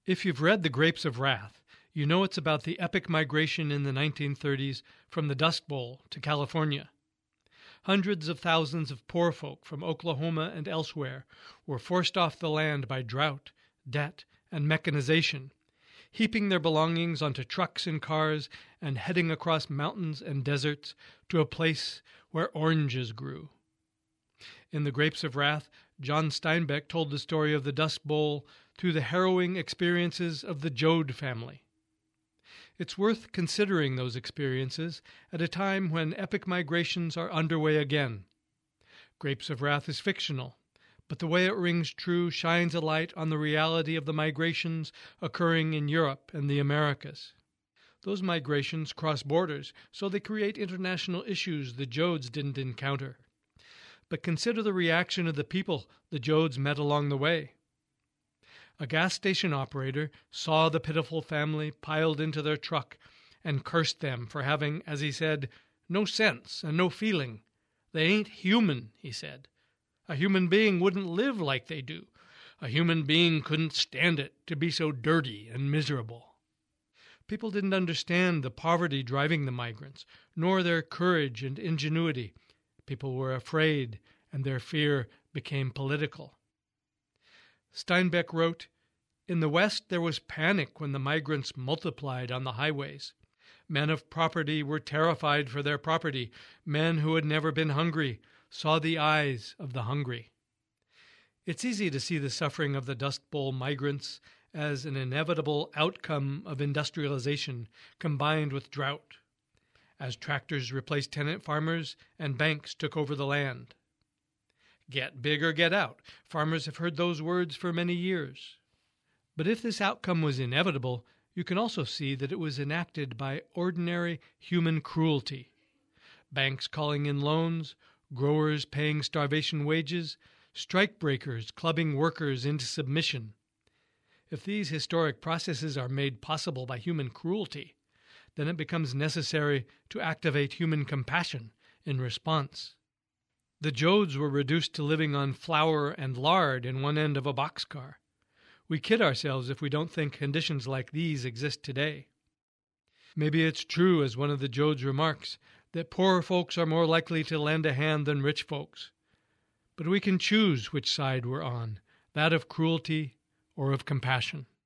If you've read The Grapes of Wrath, you know it's about the epic migration in the 1930s from the Dust Bowl to California. Hundreds of thousands of poor folk from Oklahoma and elsewhere were forced off the land by drought, debt, and mechanization, heaping their belongings onto trucks and cars and heading across mountains and deserts to a place where oranges grew. In The Grapes of Wrath, John Steinbeck told the story of the Dust Bowl through the harrowing experiences of the Joad family. It's worth considering those experiences at a time when epic migrations are underway again. Grapes of Wrath is fictional, but the way it rings true shines a light on the reality of the migrations occurring in Europe and the Americas. Those migrations cross borders, so they create international issues the Joads didn't encounter. But consider the reaction of the people the Joads met along the way. A gas station operator saw the pitiful family piled into their truck and cursed them for having, as he said, no sense and no feeling. They ain't human, he said. A human being wouldn't live like they do. A human being couldn't stand it to be so dirty and miserable. People didn't understand the poverty driving the migrants, nor their courage and ingenuity. People were afraid, and their fear became political. Steinbeck wrote, "In the West there was panic when the migrants multiplied on the highways. Men of property were terrified for their property. Men who had never been hungry saw the eyes of the hungry." It's easy to see the suffering of the Dust Bowl migrants as an inevitable outcome of industrialization combined with drought, as tractors replaced tenant farmers and banks took over the land. Get big or get out. Farmers have heard those words for many years. But if this outcome was inevitable, you can also see that it was enacted by ordinary human cruelty. Banks calling in loans, growers paying starvation wages, strikebreakers clubbing workers into submission. If these historic processes are made possible by human cruelty, then it becomes necessary to activate human compassion in response. The Joads were reduced to living on flour and lard in one end of a boxcar. We kid ourselves if we don't think conditions like these exist today. Maybe it's true, as one of the Joads remarks, that poor folks are more likely to lend a hand than rich folks. But we can choose which side we're on, that of cruelty or of compassion.